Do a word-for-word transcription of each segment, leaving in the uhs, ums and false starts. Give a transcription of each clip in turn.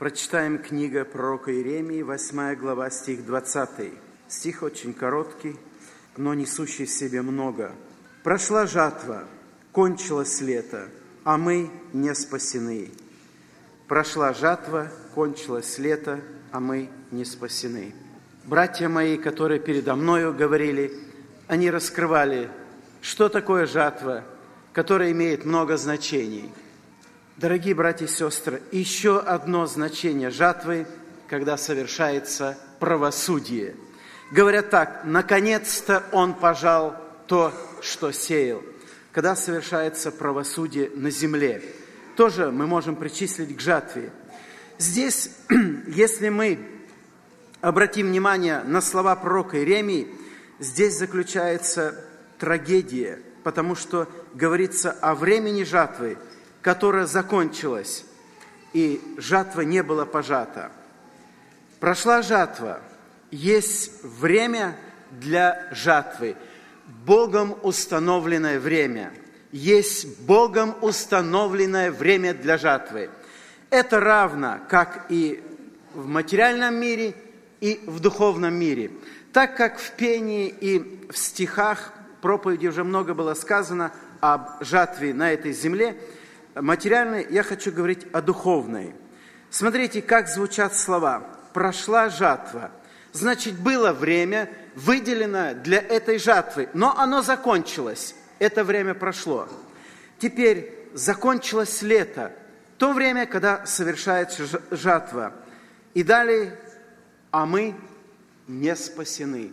Прочитаем книга пророка Иеремии, восьмая глава, стих двадцатый. Стих очень короткий, но несущий в себе много. «Прошла жатва, кончилось лето, а мы не спасены». Прошла жатва, кончилось лето, а мы не спасены. Братья мои, которые передо мною говорили, они раскрывали, что такое жатва, которая имеет много значений. Дорогие братья и сестры, еще одно значение жатвы, когда совершается правосудие. Говорят так: наконец-то он пожал то, что сеял. Когда совершается правосудие на земле, тоже мы можем причислить к жатве. Здесь, если мы обратим внимание на слова пророка Иеремии, здесь заключается трагедия, потому что говорится о времени жатвы, которая закончилась, и жатва не была пожата. Прошла жатва. Есть время для жатвы, Богом установленное время. Есть Богом установленное время для жатвы. Это равно как и в материальном мире, и в духовном мире. Так как в пении и в стихах проповеди уже много было сказано об жатве на этой земле, материальной, я хочу говорить о духовной. Смотрите, как звучат слова. «Прошла жатва». Значит, было время, выделено для этой жатвы, но оно закончилось. Это время прошло. Теперь закончилось лето, то время, когда совершается жатва. И далее, а мы не спасены.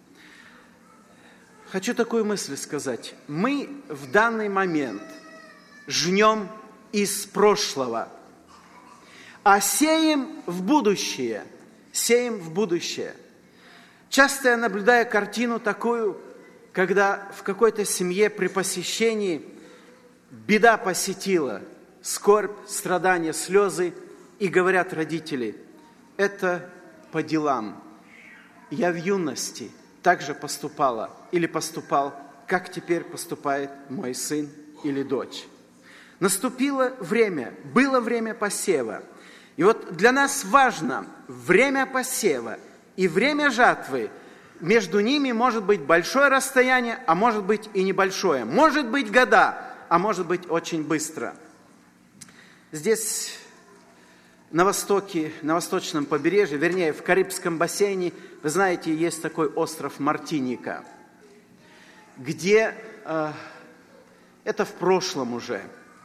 Хочу такую мысль сказать. Мы в данный момент жнем из прошлого, а сеем в будущее. Сеем в будущее. Часто я наблюдаю картину такую, когда в какой-то семье при посещении беда посетила, скорбь, страдания, слезы, и говорят родители: это по делам. Я в юности также поступала или поступал, как теперь поступает мой сын или дочь. Наступило время, было время посева. И вот для нас важно время посева и время жатвы. Между ними может быть большое расстояние, а может быть и небольшое. Может быть года, а может быть очень быстро. Здесь на востоке, на восточном побережье, вернее в Карибском бассейне, вы знаете, есть такой остров Мартиника, где, э, это в прошлом уже,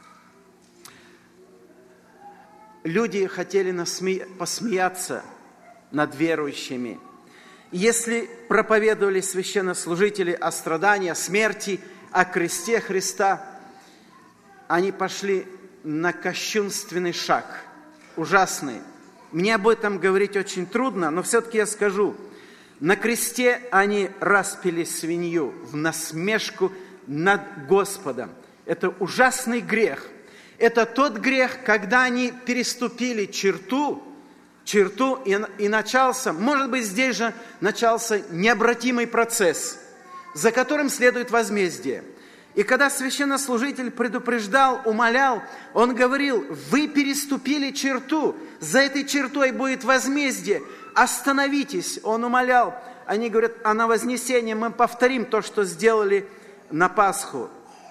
люди хотели насме... посмеяться над верующими. Если проповедовали священнослужители о страдании, о смерти, о кресте Христа, они пошли на кощунственный шаг, ужасный. Мне об этом говорить очень трудно, но все-таки я скажу. На кресте они распяли свинью в насмешку над Господом. Это ужасный грех. Это тот грех, когда они переступили черту, черту и, и начался, может быть, здесь же начался необратимый процесс, за которым следует возмездие. И когда священнослужитель предупреждал, умолял, он говорил: вы переступили черту, за этой чертой будет возмездие, остановитесь. Он умолял. Они говорят: а на вознесение мы повторим то, что сделали на Пасху.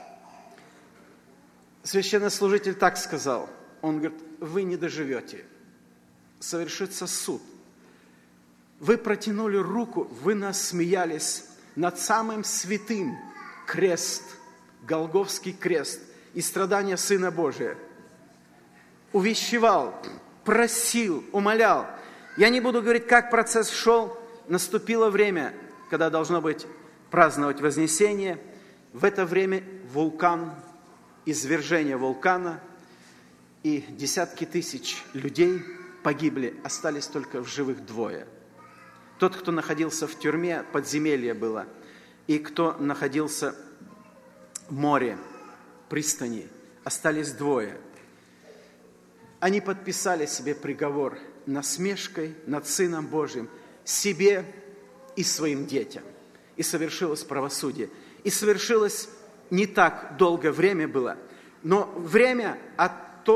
Священнослужитель так сказал. Он говорит: вы не доживете. Совершится суд. Вы протянули руку, вы насмеялись над самым святым крест, Голгофский крест и страдания Сына Божия. Увещевал, просил, умолял. Я не буду говорить, как процесс шел. Наступило время, когда должно быть праздновать Вознесение. В это время вулкан, извержение вулкана, и десятки тысяч людей погибли, остались только в живых двое. Тот, кто находился в тюрьме, подземелье было, и кто находился в море, пристани, остались двое. Они подписали себе приговор насмешкой над Сыном Божьим, себе и своим детям. И совершилось правосудие. И совершилось не так долгое время было, но время от то,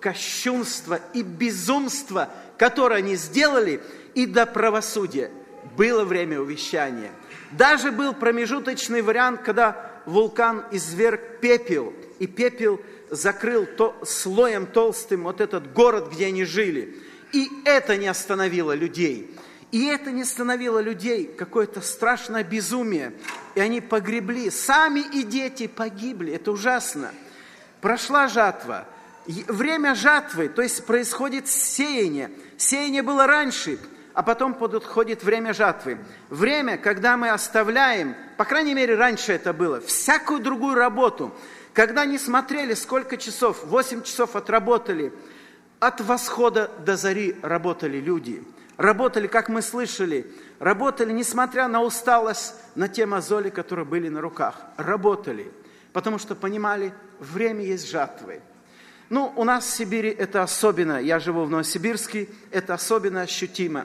кощунства и безумства, которое они сделали, и до правосудия. Было время увещания. Даже был промежуточный вариант, когда вулкан изверг пепел, и пепел закрыл то, слоем толстым вот этот город, где они жили. И это не остановило людей. И это не остановило людей, какое-то страшное безумие. И они погребли, сами и дети погибли. Это ужасно. Прошла жатва. Время жатвы, то есть происходит сеяние. Сеяние было раньше, а потом подходит время жатвы. Время, когда мы оставляем, по крайней мере, раньше это было, всякую другую работу. Когда не смотрели, сколько часов, восемь часов отработали, от восхода до зари работали люди. Работали, как мы слышали, работали, несмотря на усталость, на те мозоли, которые были на руках. Работали, потому что понимали, время есть жатвы. Ну, у нас в Сибири это особенно, я живу в Новосибирске, это особенно ощутимо.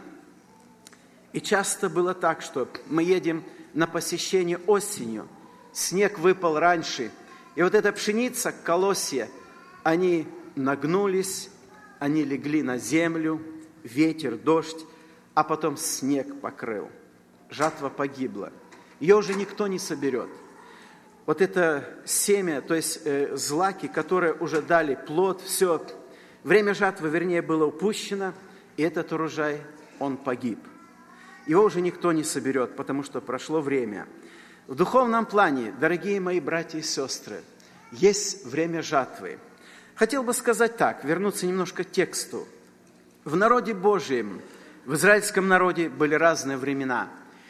И часто было так, что мы едем на посещение осенью, снег выпал раньше, и вот эта пшеница, колосья, они нагнулись, они легли на землю, ветер, дождь, а потом снег покрыл. Жатва погибла. Ее уже никто не соберет. Вот это семя, то есть э, злаки, которые уже дали плод, все. Время жатвы, вернее, было упущено, и этот урожай, он погиб. Его уже никто не соберет, потому что прошло время. В духовном плане, дорогие мои братья и сестры, есть время жатвы. Хотел бы сказать так, вернуться немножко к тексту. В народе Божьем, в израильском народе были разные времена.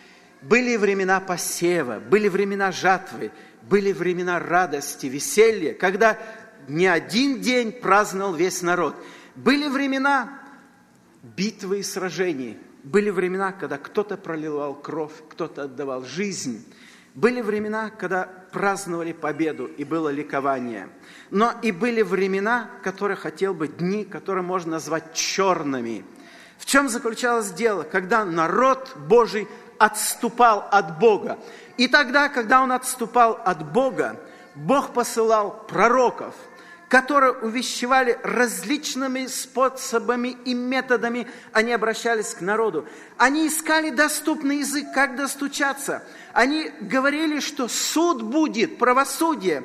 Были времена посева, были времена жатвы, были времена радости, веселья, когда не один день праздновал весь народ. Были времена битвы и сражений. Были времена, когда кто-то проливал кровь, кто-то отдавал жизнь. Были времена, когда праздновали победу, и было ликование. Но и были времена, которые хотел бы, дни, которые можно назвать черными. В чем заключалось дело? Когда народ Божий отступал от Бога. И тогда, когда он отступал от Бога, Бог посылал пророков, которые увещевали различными способами и методами, они обращались к народу. Они искали доступный язык, как достучаться. Они говорили, что суд будет, правосудие.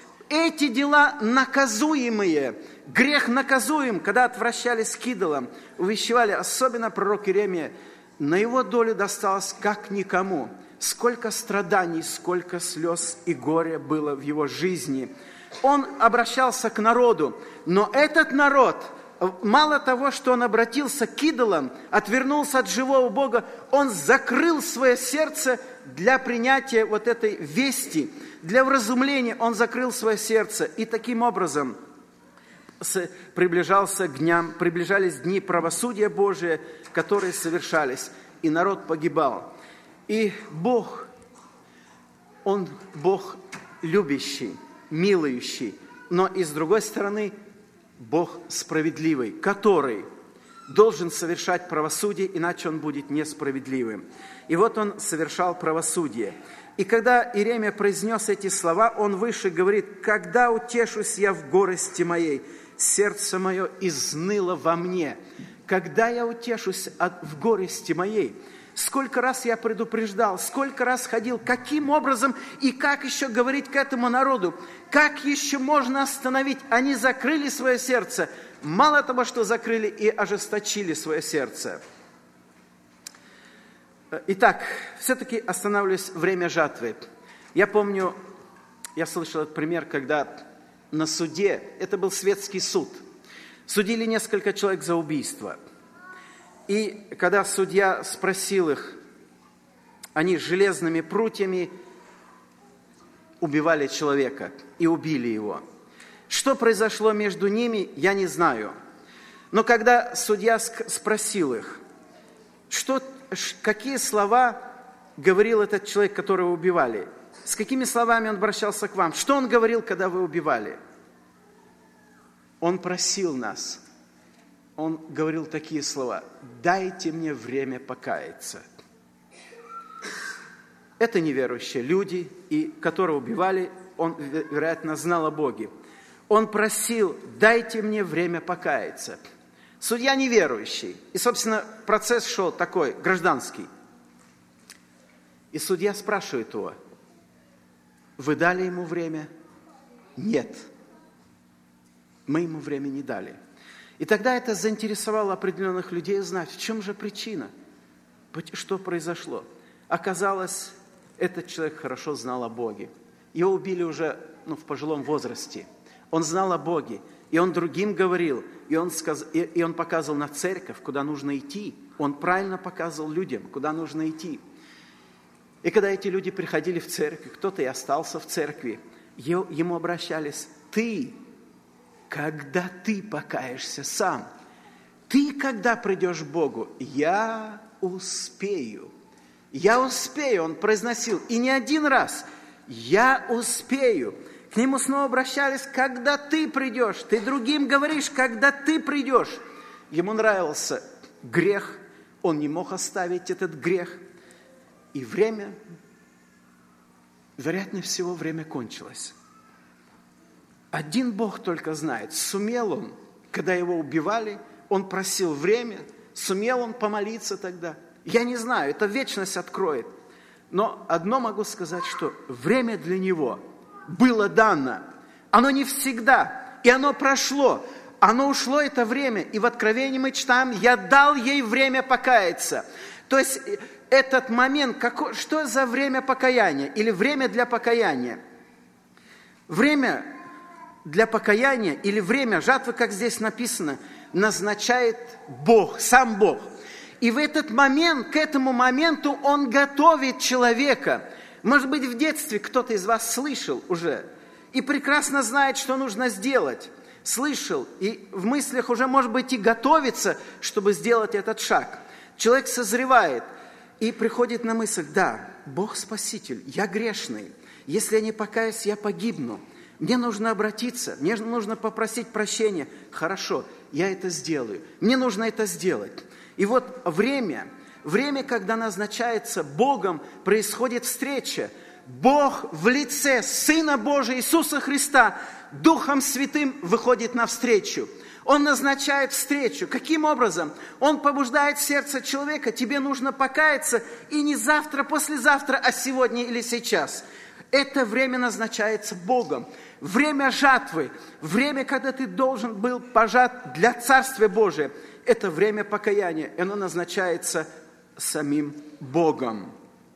Эти дела наказуемые, грех наказуем, когда отвращались к идолам, увещевали, особенно пророк Иеремия, на его долю досталось как никому. Сколько страданий, сколько слез и горя было в его жизни. Он обращался к народу, но этот народ, мало того, что он обратился к идолам, отвернулся от живого Бога, он закрыл свое сердце для принятия вот этой вести, для вразумления он закрыл свое сердце. И таким образом приближался к дням, приближались дни правосудия Божия, которые совершались, и народ погибал. И Бог, Он Бог любящий, милующий, но и с другой стороны, Бог справедливый, который должен совершать правосудие, иначе Он будет несправедливым. И вот Он совершал правосудие. И когда Иеремия произнес эти слова, он выше говорит: «Когда утешусь я в горести моей, сердце мое изныло во мне». Когда я утешусь от, в горести моей, сколько раз я предупреждал, сколько раз ходил, каким образом и как еще говорить к этому народу, как еще можно остановить? Они закрыли свое сердце, мало того, что закрыли, и ожесточили свое сердце. Итак, все-таки останавливаюсь время жатвы. Я помню, я слышал этот пример, когда на суде, это был светский суд, судили несколько человек за убийство. И когда судья спросил их, они железными прутьями убивали человека и убили его. Что произошло между ними, я не знаю. Но когда судья спросил их, что, какие слова говорил этот человек, которого убивали, с какими словами он обращался к вам, что он говорил, когда вы убивали? Он просил нас, он говорил такие слова: «Дайте мне время покаяться». Это неверующие люди, и которые убивали, он, вероятно, знал о Боге. Он просил: дайте мне время покаяться. Судья неверующий. И, собственно, процесс шел такой, гражданский. И судья спрашивает его: вы дали ему время? Нет. Мы ему время не дали. И тогда это заинтересовало определенных людей знать, в чем же причина, что произошло. Оказалось, этот человек хорошо знал о Боге. Его убили уже ну, в пожилом возрасте. Он знал о Боге, и он другим говорил, и он, сказ... и он показывал на церковь, куда нужно идти. Он правильно показывал людям, куда нужно идти. И когда эти люди приходили в церковь, кто-то и остался в церкви, ему обращались: ты, когда ты покаешься сам, ты, когда придешь к Богу, я успею. Я успею, он произносил, и не один раз, я успею. К нему снова обращались: когда ты придешь, ты другим говоришь, когда ты придешь. Ему нравился грех, он не мог оставить этот грех. И время, вероятнее всего, время кончилось. Один Бог только знает, сумел он, когда его убивали, он просил время, сумел он помолиться тогда. Я не знаю, это вечность откроет. Но одно могу сказать, что время для него было дано. Оно не всегда, и оно прошло. Оно ушло, это время. И в Откровении мы читаем: я дал ей время покаяться. То есть этот момент, какой, что за время покаяния? Или время для покаяния? Время для покаяния или время жатвы, как здесь написано, назначает Бог, сам Бог. И в этот момент, к этому моменту Он готовит человека. Может быть, в детстве кто-то из вас слышал уже и прекрасно знает, что нужно сделать. Слышал и в мыслях уже, может быть, и готовится, чтобы сделать этот шаг. Человек созревает и приходит на мысль: да, Бог Спаситель, я грешный. Если я не покаюсь, я погибну. Мне нужно обратиться, мне нужно попросить прощения. Хорошо, я это сделаю. Мне нужно это сделать. И вот время, время, когда назначается Богом, происходит встреча. Бог в лице Сына Божия Иисуса Христа Духом Святым выходит навстречу. Он назначает встречу. Каким образом? Он побуждает сердце человека: тебе нужно покаяться, и не завтра, послезавтра, а сегодня или сейчас. Это время назначается Богом. Время жатвы, время, когда ты должен был пожат для Царствия Божия. Это время покаяния, и оно назначается самим Богом.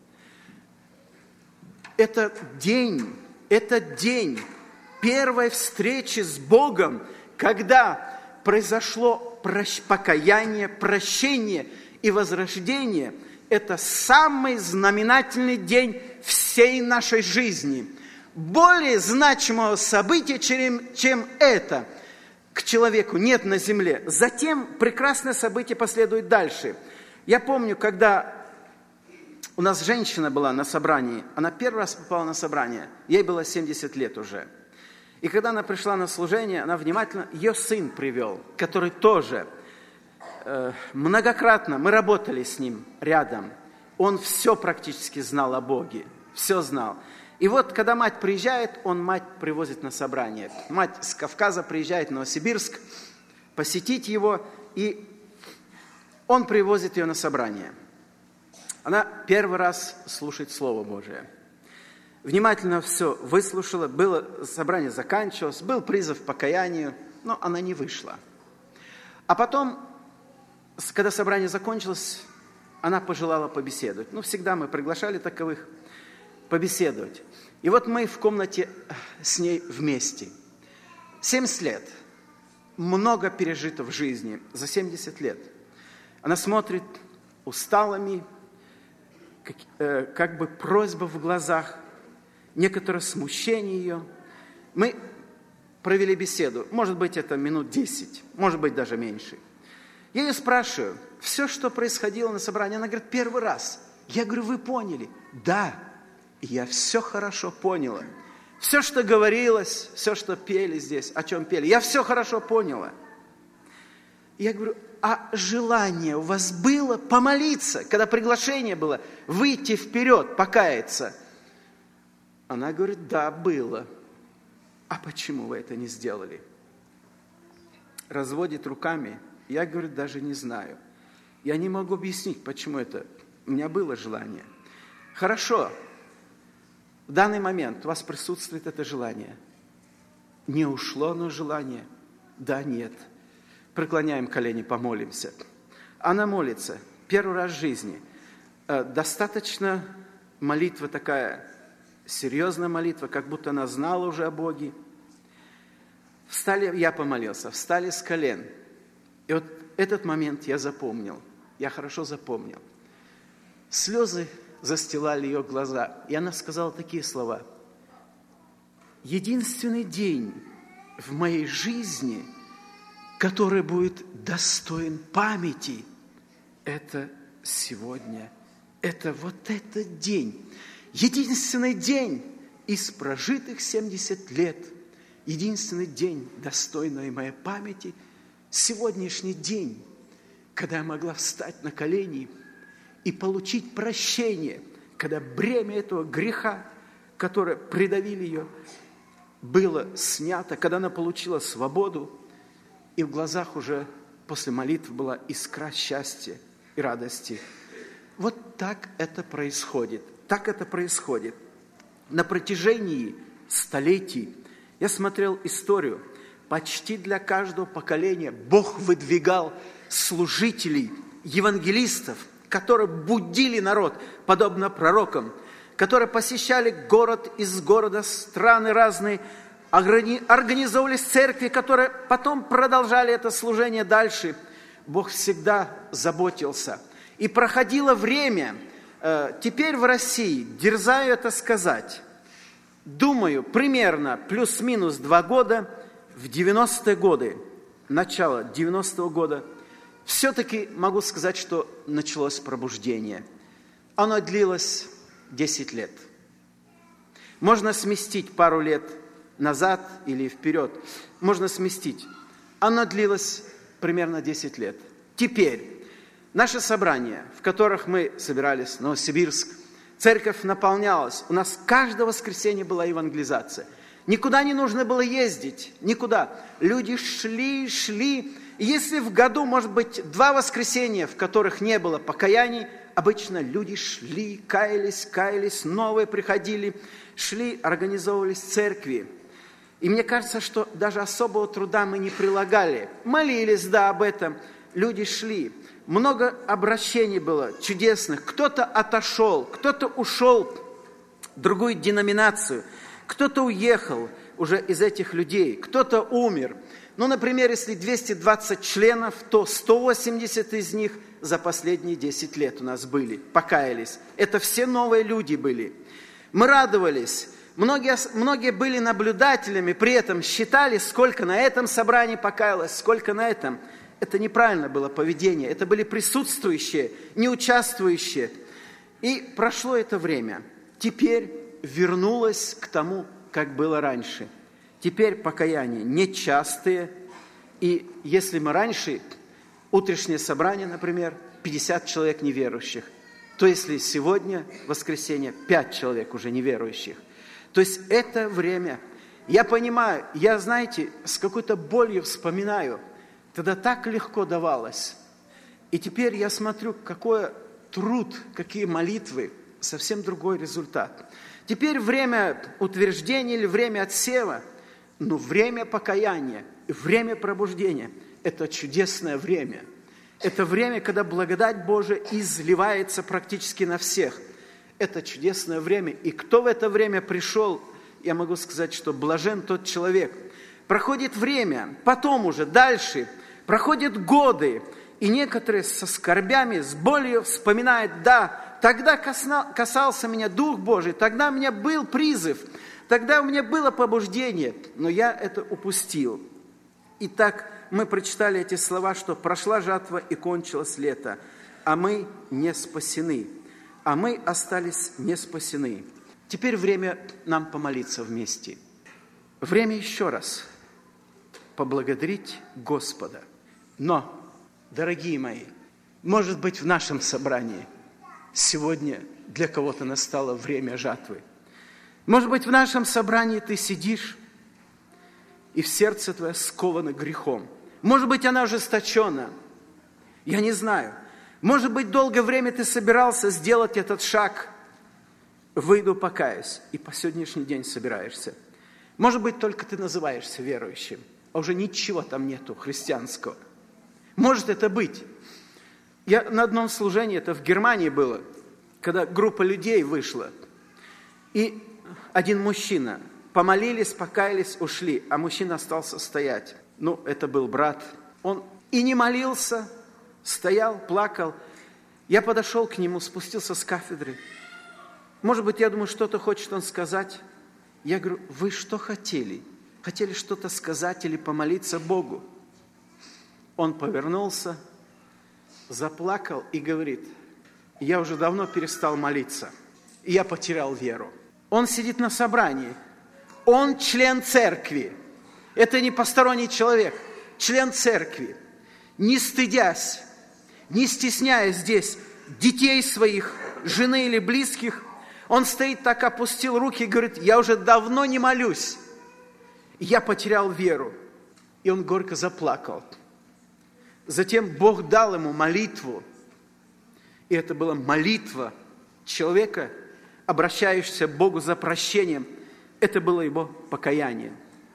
Это день, это день первой встречи с Богом, когда произошло покаяние, прощение и возрождение. Это самый знаменательный день всей нашей жизни. Более значимого события, чем, чем это, к человеку нет на земле. Затем прекрасное событие последует дальше. Я помню, когда у нас женщина была на собрании, она первый раз попала на собрание, ей было семьдесят лет уже. И когда она пришла на служение, она внимательно, ее сын привел, который тоже э, многократно, мы работали с ним рядом, он все практически знал о Боге, все знал. И вот, когда мать приезжает, он мать привозит на собрание. Мать с Кавказа приезжает в Новосибирск посетить его, и он привозит ее на собрание. Она первый раз слушает Слово Божие. Внимательно все выслушала, было, собрание заканчивалось, был призыв к покаянию, но она не вышла. А потом, когда собрание закончилось, она пожелала побеседовать. Ну, всегда мы приглашали таковых побеседовать. И вот мы в комнате с ней вместе. семьдесят лет. Много пережито в жизни за семьдесят лет. Она смотрит усталыми, как, э, как бы просьба в глазах, некоторое смущение ее. Мы провели беседу. Может быть, это минут десять, может быть, даже меньше. Я ее спрашиваю, все, что происходило на собрании, она говорит: первый раз. Я говорю: вы поняли? Да. Я все хорошо поняла. Все, что говорилось, все, что пели здесь, о чем пели, я все хорошо поняла. Я говорю: а желание у вас было помолиться, когда приглашение было, выйти вперед, покаяться? Она говорит: да, было. а почему вы это не сделали? Разводит руками. Я, говорю, даже не знаю. Я не могу объяснить, почему это. У меня было желание. Хорошо. В данный момент у вас присутствует это желание. Не ушло оно желание? Да, нет. Преклоняем колени, помолимся. Она молится первый раз в жизни. Достаточно молитва такая, серьезная молитва, как будто она знала уже о Боге. Встали, я помолился, встали с колен. И вот этот момент я запомнил. Я хорошо запомнил. Слезы застилали ее глаза. И она сказала такие слова. Единственный день в моей жизни, который будет достоин памяти, это сегодня. Это вот этот день. Единственный день из прожитых семьдесят лет. Единственный день, достойный моей памяти, сегодняшний день, когда я могла встать на колени и получить прощение, когда бремя этого греха, которое придавили ее, было снято, когда она получила свободу, и в глазах уже после молитвы была искра счастья и радости. Вот так это происходит. Так это происходит. На протяжении столетий я смотрел историю. Почти для каждого поколения Бог выдвигал служителей, евангелистов, которые будили народ, подобно пророкам, которые посещали город из города, страны разные, организовывались церкви, которые потом продолжали это служение дальше. Бог всегда заботился. И проходило время, теперь в России, дерзаю это сказать, думаю, примерно плюс-минус два года, в девяностые годы, начало девяностого года, все-таки могу сказать, что началось пробуждение. Оно длилось десять лет. Можно сместить пару лет назад или вперед. Можно сместить. Оно длилось примерно десять лет. Теперь наши собрания, в которых мы собирались, Новосибирск, церковь наполнялась. У нас каждое воскресенье была евангелизация. Никуда не нужно было ездить, никуда. Люди шли, шли. И если в году, может быть, два воскресенья, в которых не было покаяний, обычно люди шли, каялись, каялись, новые приходили, шли, организовывались церкви. И мне кажется, что даже особого труда мы не прилагали. Молились, да, об этом. Люди шли. Много обращений было чудесных. Кто-то отошел, кто-то ушел в другую деноминацию, кто-то уехал уже из этих людей, кто-то умер. Ну, например, если двести двадцать членов, то сто восемьдесят из них за последние десять лет у нас были, покаялись. Это все новые люди были. Мы радовались. Многие, многие были наблюдателями, при этом считали, сколько на этом собрании покаялось, сколько на этом. Это неправильно было поведение. Это были присутствующие, не участвующие. И прошло это время. Теперь вернулось к тому, как было раньше. Теперь покаяния нечастые. И если мы раньше, утреннее собрание, например, пятьдесят человек неверующих, то если сегодня, воскресенье, пять человек уже неверующих. То есть это время. Я понимаю, я, знаете, с какой-то болью вспоминаю, тогда так легко давалось. И теперь я смотрю, какой труд, какие молитвы, совсем другой результат. Теперь время утверждения или время отсева, но время покаяния, время пробуждения – это чудесное время. Это время, когда благодать Божия изливается практически на всех. Это чудесное время. И кто в это время пришел, я могу сказать, что блажен тот человек. Проходит время, потом уже дальше, проходят годы, и некоторые со скорбями, с болью вспоминают, да, тогда касался меня Дух Божий, тогда у меня был призыв, тогда у меня было побуждение, но я это упустил. Итак, мы прочитали эти слова, что прошла жатва и кончилось лето, а мы не спасены, а мы остались не спасены. Теперь время нам помолиться вместе. Время еще раз поблагодарить Господа. Но, дорогие мои, может быть, в нашем собрании сегодня для кого-то настало время жатвы. Может быть, в нашем собрании ты сидишь и в сердце твое сковано грехом. Может быть, она ожесточена. Я не знаю. Может быть, долгое время ты собирался сделать этот шаг. Выйду, покаюсь. И по сегодняшний день собираешься. Может быть, только ты называешься верующим, а уже ничего там нету христианского. Может это быть. Я на одном служении, это в Германии было, когда группа людей вышла, и один мужчина, помолились, покаялись, ушли, а мужчина остался стоять. Ну, это был брат. Он и не молился, стоял, плакал. Я подошел к нему, спустился с кафедры. Может быть, я думаю, что-то хочет он сказать. Я говорю, вы что хотели? Хотели что-то сказать или помолиться Богу? Он повернулся, заплакал и говорит, я уже давно перестал молиться, и я потерял веру. Он сидит на собрании, он член церкви, это не посторонний человек, член церкви, не стыдясь, не стесняясь здесь детей своих, жены или близких, он стоит так, опустил руки и говорит, я уже давно не молюсь, я потерял веру. И он горько заплакал. Затем Бог дал ему молитву. И это была молитва человека, обращающегося к Богу за прощением. Это было его покаяние.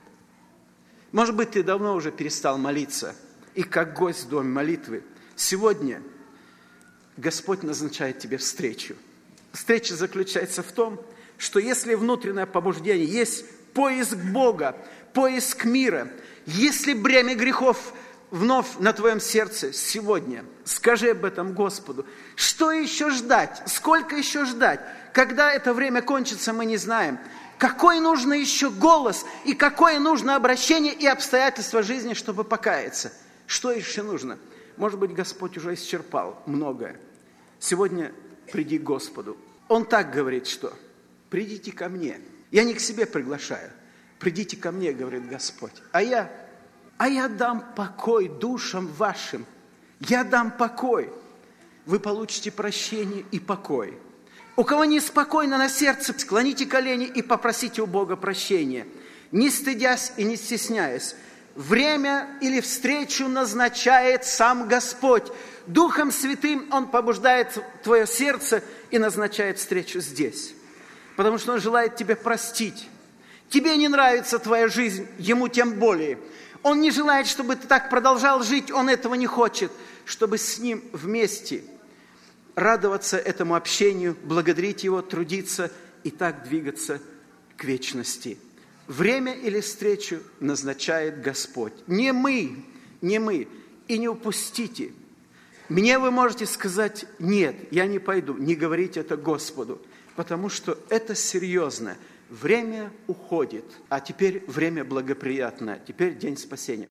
Может быть, ты давно уже перестал молиться. И как гость в доме молитвы. Сегодня Господь назначает тебе встречу. Встреча заключается в том, что если внутреннее побуждение, есть поиск Бога, поиск мира, если бремя грехов вновь на твоем сердце сегодня, скажи об этом Господу. Что еще ждать? Сколько еще ждать? Когда это время кончится, мы не знаем. Какой нужно еще голос и какое нужно обращение и обстоятельства жизни, чтобы покаяться? Что еще нужно? Может быть, Господь уже исчерпал многое. Сегодня приди к Господу. Он так говорит, что придите ко мне. Я не к себе приглашаю. Придите ко мне, говорит Господь. А я, а я дам покой душам вашим. Я дам покой. Вы получите прощение и покой. У кого неспокойно на сердце, склоните колени и попросите у Бога прощения. Не стыдясь и не стесняясь. Время или встречу назначает сам Господь. Духом Святым Он побуждает твое сердце и назначает встречу здесь. Потому что Он желает тебе простить. Тебе не нравится твоя жизнь, Ему тем более. Он не желает, чтобы ты так продолжал жить, Он этого не хочет. Чтобы с Ним вместе радоваться этому общению, благодарить Его, трудиться и так двигаться к вечности. Время или встречу назначает Господь. Не мы, не мы. И не упустите. Мне вы можете сказать, нет, я не пойду. Не говорите это Господу. Потому что это серьезно. Время уходит. А теперь время благоприятное. Теперь день спасения.